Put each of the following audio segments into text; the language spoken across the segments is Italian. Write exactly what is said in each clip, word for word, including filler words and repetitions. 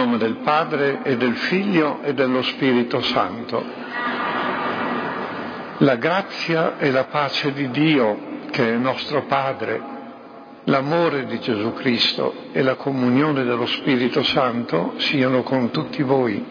nome del Padre e del Figlio e dello Spirito Santo. La grazia e la pace di Dio, che è nostro Padre, l'amore di Gesù Cristo e la comunione dello Spirito Santo siano con tutti voi.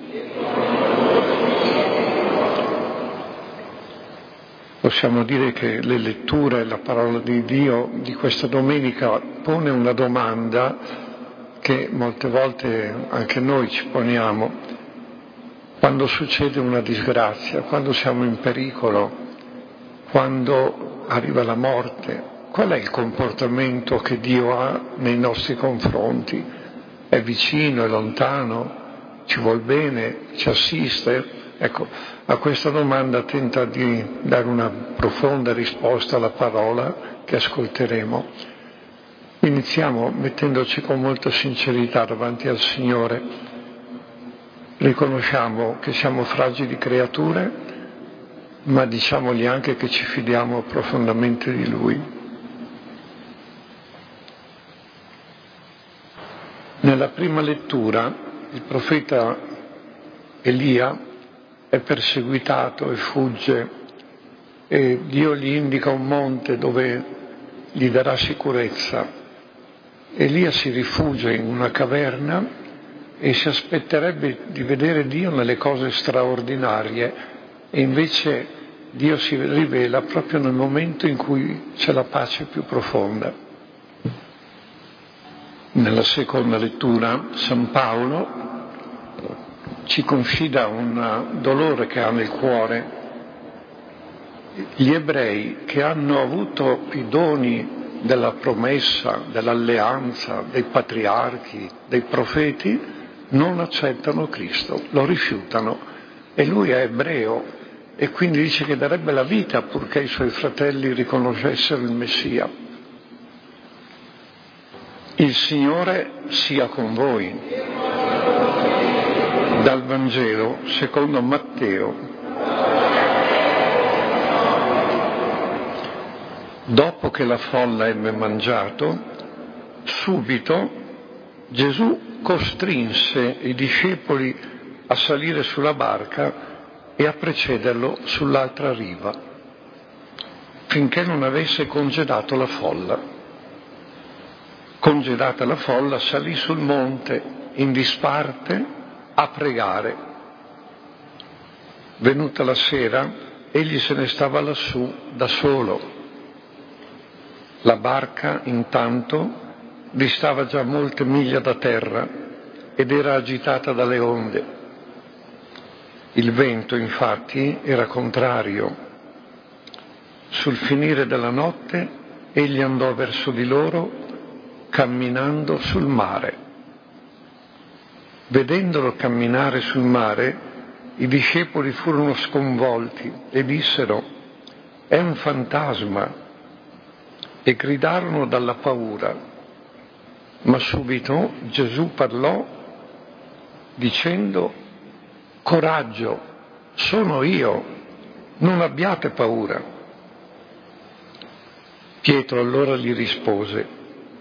Possiamo dire che le letture e la parola di Dio di questa domenica pone una domanda che molte volte anche noi ci poniamo. Quando succede una disgrazia, quando siamo in pericolo, quando arriva la morte, qual è il comportamento che Dio ha nei nostri confronti? È vicino, è lontano, ci vuol bene, ci assiste? Ecco, a questa domanda tenta di dare una profonda risposta alla parola che ascolteremo. Iniziamo mettendoci con molta sincerità davanti al Signore. Riconosciamo che siamo fragili creature, ma diciamogli anche che ci fidiamo profondamente di Lui. Nella prima lettura il profeta Elia è perseguitato e fugge e Dio gli indica un monte dove gli darà sicurezza. Elia si rifugia in una caverna e si aspetterebbe di vedere Dio nelle cose straordinarie e invece Dio si rivela proprio nel momento in cui c'è la pace più profonda. Nella seconda lettura San Paolo ci confida un dolore che ha nel cuore. Gli ebrei che hanno avuto i doni della promessa, dell'alleanza, dei patriarchi, dei profeti, non accettano Cristo, lo rifiutano. E lui è ebreo e quindi dice che darebbe la vita purché i suoi fratelli riconoscessero il Messia. Il Signore sia con voi. Dal Vangelo secondo Matteo. Dopo che la folla ebbe mangiato, subito Gesù costrinse i discepoli a salire sulla barca e a precederlo sull'altra riva, finché non avesse congedato la folla. Congedata la folla, salì sul monte in disparte a pregare. Venuta la sera, egli se ne stava lassù da solo. La barca, intanto, distava già molte miglia da terra ed era agitata dalle onde. Il vento, infatti, era contrario. Sul finire della notte, egli andò verso di loro, camminando sul mare. Vedendolo camminare sul mare, i discepoli furono sconvolti e dissero: «È un fantasma!» e gridarono dalla paura. Ma subito Gesù parlò dicendo: «Coraggio, sono io, non abbiate paura». Pietro allora gli rispose: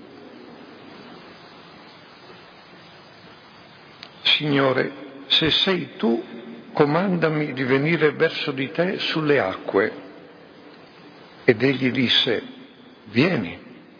«Signore, se sei tu, comandami di venire verso di te sulle acque». Ed egli disse: «Vieni».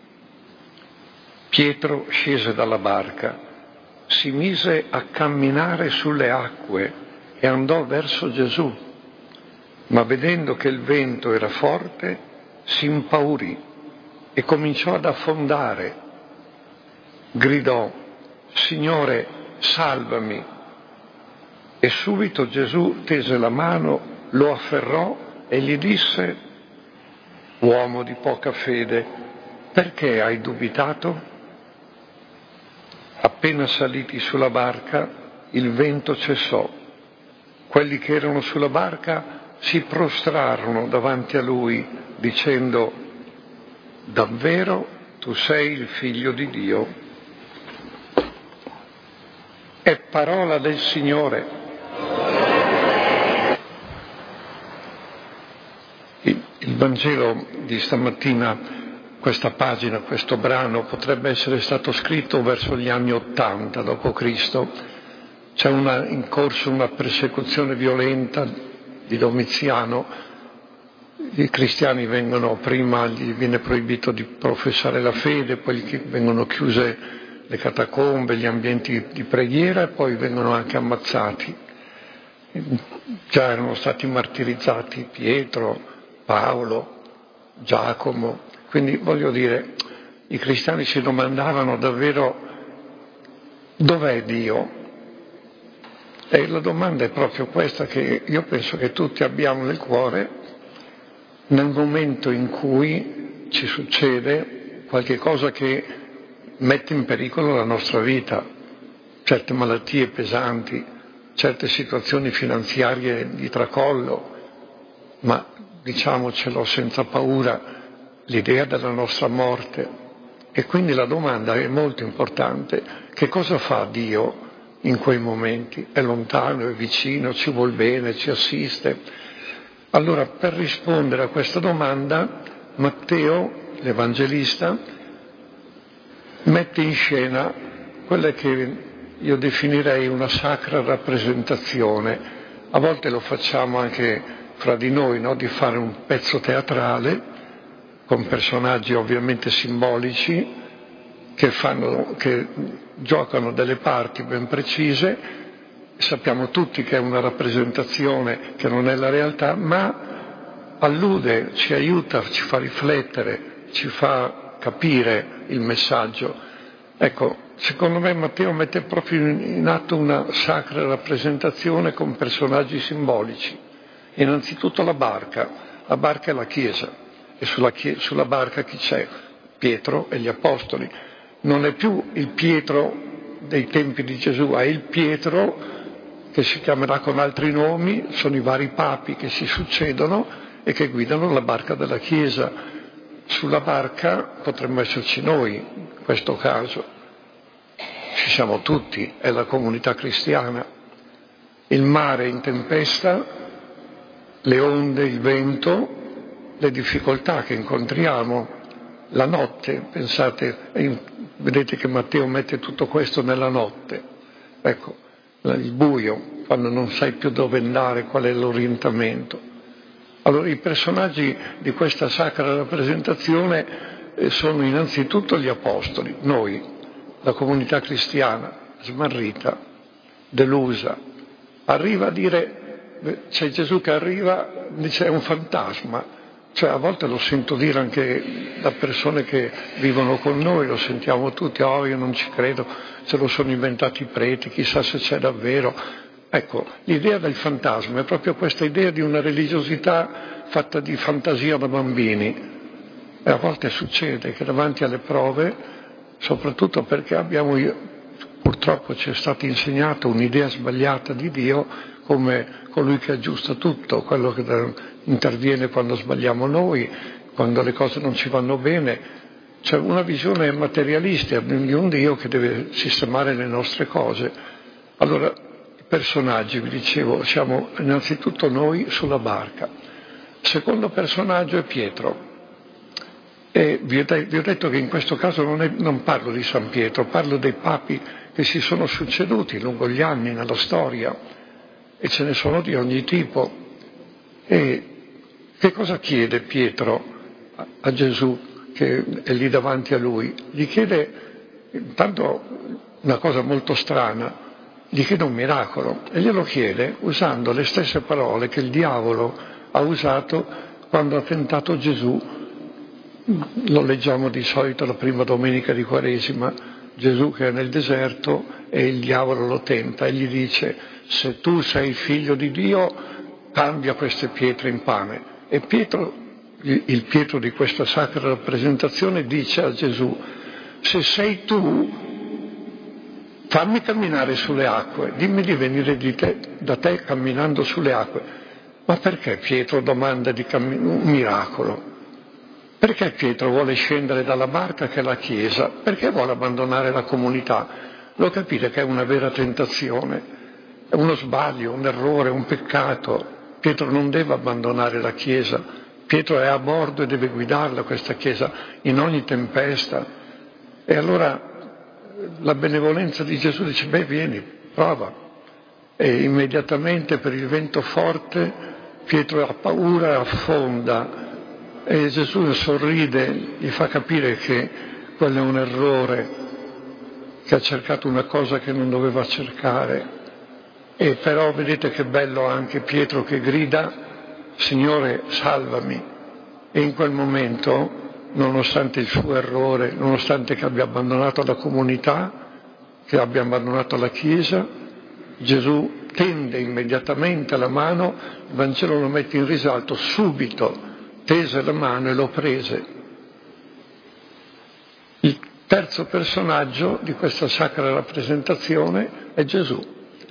Pietro scese dalla barca, si mise a camminare sulle acque e andò verso Gesù, ma vedendo che il vento era forte, si impaurì e cominciò ad affondare. Gridò: «Signore, salvami!» E subito Gesù tese la mano, lo afferrò e gli disse: «Uomo di poca fede, perché hai dubitato?» Appena saliti sulla barca, il vento cessò. Quelli che erano sulla barca si prostrarono davanti a lui, dicendo: «Davvero tu sei il Figlio di Dio?» È parola del Signore. Il, il Vangelo di stamattina, questa pagina, questo brano, potrebbe essere stato scritto verso gli anni ottanta dopo Cristo, c'è una, in corso una persecuzione violenta di Domiziano, i cristiani vengono, prima gli viene proibito di professare la fede, poi gli vengono chiuse le catacombe, gli ambienti di preghiera e poi vengono anche ammazzati. Già erano stati martirizzati Pietro, Paolo, Giacomo, quindi voglio dire, i cristiani si domandavano davvero dov'è Dio? E la domanda è proprio questa che io penso che tutti abbiamo nel cuore nel momento in cui ci succede qualche cosa che mette in pericolo la nostra vita, certe malattie pesanti, certe situazioni finanziarie di tracollo, ma diciamocelo senza paura, l'idea della nostra morte. E quindi la domanda è molto importante: che cosa fa Dio in quei momenti? È lontano, è vicino, ci vuol bene, ci assiste? Allora, per rispondere a questa domanda, Matteo, l'Evangelista, mette in scena quella che io definirei una sacra rappresentazione. A volte lo facciamo anche fra di noi, no? Di fare un pezzo teatrale con personaggi ovviamente simbolici che, fanno, che giocano delle parti ben precise. Sappiamo tutti che è una rappresentazione che non è la realtà, ma allude, ci aiuta, ci fa riflettere, ci fa capire il messaggio. Ecco, secondo me Matteo mette proprio in atto una sacra rappresentazione con personaggi simbolici. Innanzitutto la barca, la barca è la Chiesa, e sulla, chie- sulla barca chi c'è? Pietro e gli Apostoli. Non è più il Pietro dei tempi di Gesù, è il Pietro che si chiamerà con altri nomi, sono i vari papi che si succedono e che guidano la barca della Chiesa. Sulla barca potremmo esserci noi, in questo caso. Ci siamo tutti, è la comunità cristiana. Il mare in tempesta, le onde, il vento, le difficoltà che incontriamo, la notte, pensate, vedete che Matteo mette tutto questo nella notte. Ecco, il buio, quando non sai più dove andare, qual è l'orientamento. Allora i personaggi di questa sacra rappresentazione sono innanzitutto gli apostoli, noi, la comunità cristiana, smarrita, delusa. Arriva a dire, c'è Gesù che arriva, dice è un fantasma. Cioè a volte lo sento dire anche da persone che vivono con noi, lo sentiamo tutti, oh io non ci credo, se lo sono inventati i preti, chissà se c'è davvero. Ecco, l'idea del fantasma è proprio questa idea di una religiosità fatta di fantasia da bambini. E a volte succede che davanti alle prove, soprattutto perché abbiamo, purtroppo ci è stata insegnata un'idea sbagliata di Dio come colui che aggiusta tutto, quello che interviene quando sbagliamo noi, quando le cose non ci vanno bene. C'è una visione materialista di un Dio che deve sistemare le nostre cose. Allora, i personaggi, vi dicevo, siamo innanzitutto noi sulla barca. Il secondo personaggio è Pietro. E vi ho, de- vi ho detto che in questo caso non, è, non parlo di San Pietro, parlo dei papi che si sono succeduti lungo gli anni nella storia, e ce ne sono di ogni tipo. E che cosa chiede Pietro a, a Gesù che è lì davanti a lui? Gli chiede intanto una cosa molto strana, gli chiede un miracolo e glielo chiede usando le stesse parole che il diavolo ha usato quando ha tentato Gesù. Lo leggiamo di solito la prima domenica di Quaresima, Gesù che è nel deserto e il diavolo lo tenta e gli dice: se tu sei figlio di Dio, cambia queste pietre in pane. E Pietro, il Pietro di questa sacra rappresentazione, dice a Gesù: se sei tu, fammi camminare sulle acque, dimmi di venire di te, da te camminando sulle acque. Ma perché Pietro domanda di cammin- un miracolo? Perché Pietro vuole scendere dalla barca che è la Chiesa? Perché vuole abbandonare la comunità? Lo capite che è una vera tentazione, è uno sbaglio, un errore, un peccato. Pietro non deve abbandonare la Chiesa, Pietro è a bordo e deve guidarla questa Chiesa in ogni tempesta. E allora la benevolenza di Gesù dice: beh, vieni, prova. e immediatamente per il vento forte Pietro ha paura e affonda, e Gesù sorride, gli fa capire che quello è un errore, che ha cercato una cosa che non doveva cercare. E però vedete che bello anche Pietro che grida: Signore, salvami. E in quel momento, nonostante il suo errore, nonostante che abbia abbandonato la comunità, che abbia abbandonato la Chiesa, Gesù tende immediatamente la mano, il Vangelo lo mette in risalto, subito tese la mano e lo prese. Il terzo personaggio di questa sacra rappresentazione è Gesù.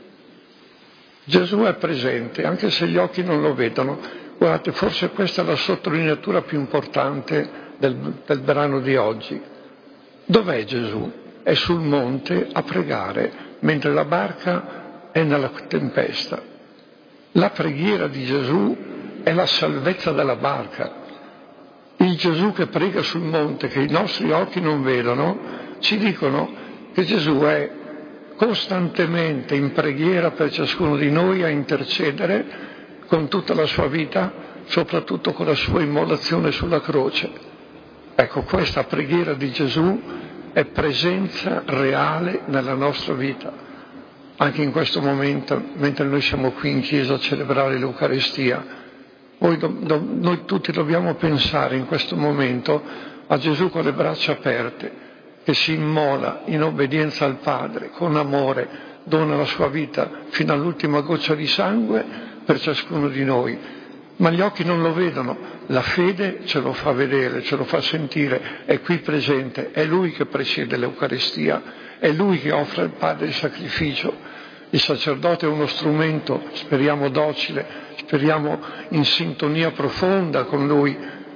Gesù è presente, anche se gli occhi non lo vedono. Guardate, forse questa è la sottolineatura più importante del, del brano di oggi. Dov'è Gesù? È sul monte a pregare, mentre la barca è nella tempesta. La preghiera di Gesù è la salvezza della barca. Il Gesù che prega sul monte, che i nostri occhi non vedono, ci dicono che Gesù è costantemente in preghiera per ciascuno di noi, a intercedere con tutta la sua vita, soprattutto con la sua immolazione sulla croce. Ecco, questa preghiera di Gesù è presenza reale nella nostra vita. Anche in questo momento, mentre noi siamo qui in chiesa a celebrare l'Eucaristia, noi, do, do, noi tutti dobbiamo pensare in questo momento a Gesù con le braccia aperte, che si immola in obbedienza al Padre, con amore, dona la sua vita fino all'ultima goccia di sangue per ciascuno di noi. Ma gli occhi non lo vedono, la fede ce lo fa vedere, ce lo fa sentire, è qui presente, è Lui che presiede l'Eucaristia, è Lui che offre al Padre il sacrificio. Il sacerdote è uno strumento, speriamo docile, speriamo in sintonia profonda con Lui,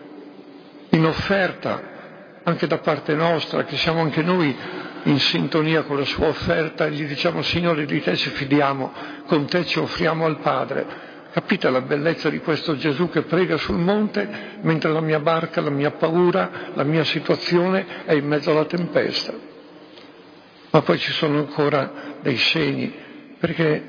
in offerta anche da parte nostra, che siamo anche noi in sintonia con la sua offerta, e gli diciamo: Signore, di te ci fidiamo, con te ci offriamo al Padre. Capite la bellezza di questo Gesù che prega sul monte mentre la mia barca, la mia paura, la mia situazione è in mezzo alla tempesta? Ma poi ci sono ancora dei segni, perché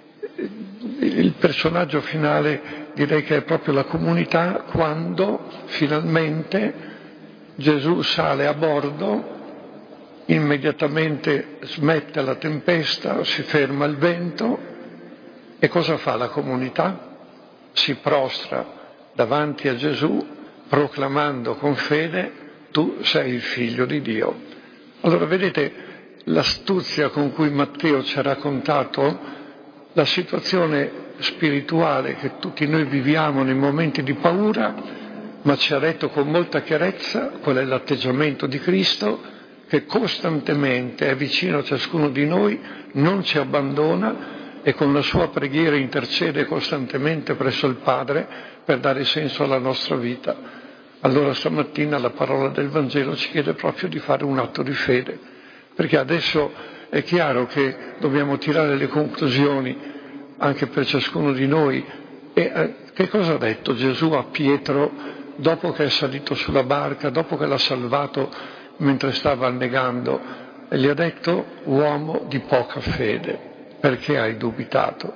il personaggio finale direi che è proprio la comunità, quando finalmente Gesù sale a bordo, immediatamente smette la tempesta, si ferma il vento, e cosa fa la comunità? Si prostra davanti a Gesù, proclamando con fede: tu sei il Figlio di Dio. Allora vedete l'astuzia con cui Matteo ci ha raccontato la situazione spirituale che tutti noi viviamo nei momenti di paura, ma ci ha detto con molta chiarezza qual è l'atteggiamento di Cristo, che costantemente è vicino a ciascuno di noi, non ci abbandona e con la sua preghiera intercede costantemente presso il Padre per dare senso alla nostra vita. Allora stamattina la parola del Vangelo ci chiede proprio di fare un atto di fede, perché adesso è chiaro che dobbiamo tirare le conclusioni anche per ciascuno di noi. E eh, che cosa ha detto Gesù a Pietro dopo che è salito sulla barca, dopo che l'ha salvato mentre stava annegando? E gli ha detto: uomo di poca fede, perché hai dubitato?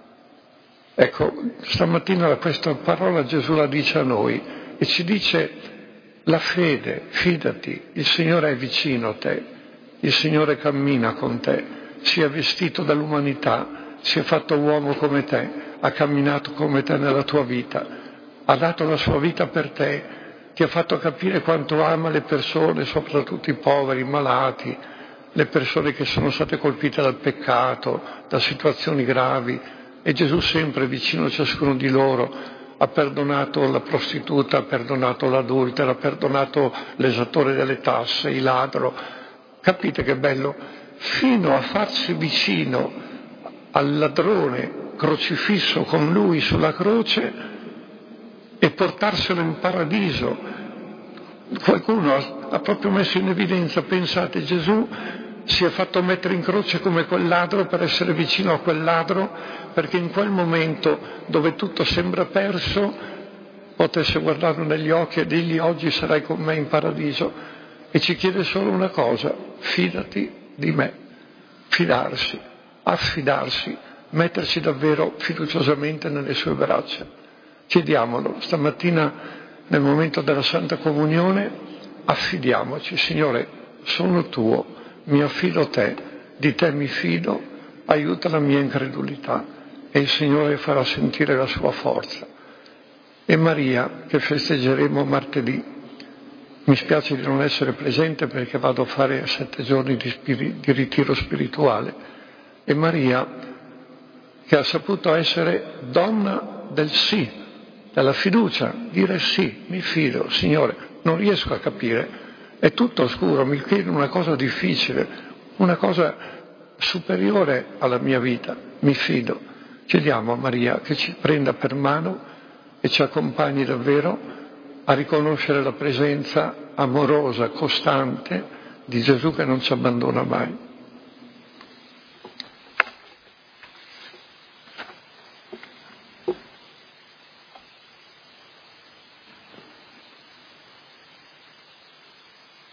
Ecco, stamattina questa parola Gesù la dice a noi e ci dice: la fede, fidati, il Signore è vicino a te, il Signore cammina con te, si è vestito dall'umanità, si è fatto uomo come te, ha camminato come te nella tua vita, ha dato la sua vita per te, ti ha fatto capire quanto ama le persone, soprattutto i poveri, i malati, le persone che sono state colpite dal peccato, da situazioni gravi, e Gesù sempre vicino a ciascuno di loro. Ha perdonato la prostituta, ha perdonato l'adultera, ha perdonato l'esattore delle tasse, il ladro. Capite che bello? Fino a farsi vicino al ladrone crocifisso con lui sulla croce e portarselo in paradiso. Qualcuno ha proprio messo in evidenza, pensate, Gesù si è fatto mettere in croce come quel ladro per essere vicino a quel ladro, perché in quel momento dove tutto sembra perso potesse guardarlo negli occhi e dirgli: oggi sarai con me in paradiso. E ci chiede solo una cosa: fidati di me. Fidarsi, affidarsi metterci davvero fiduciosamente nelle sue braccia. Chiediamolo stamattina nel momento della Santa Comunione, affidiamoci: Signore, sono tuo, mi affido a te, di te mi fido, aiuta la mia incredulità, e il Signore farà sentire la sua forza. E Maria, che festeggeremo martedì, mi spiace di non essere presente perché vado a fare sette giorni di, spiri- di ritiro spirituale, e Maria, che ha saputo essere donna del sì, della fiducia, dire sì, mi fido, Signore, non riesco a capire, è tutto oscuro, mi chiedo una cosa difficile, una cosa superiore alla mia vita, mi fido. Chiediamo a Maria che ci prenda per mano e ci accompagni davvero a riconoscere la presenza amorosa, costante di Gesù che non ci abbandona mai.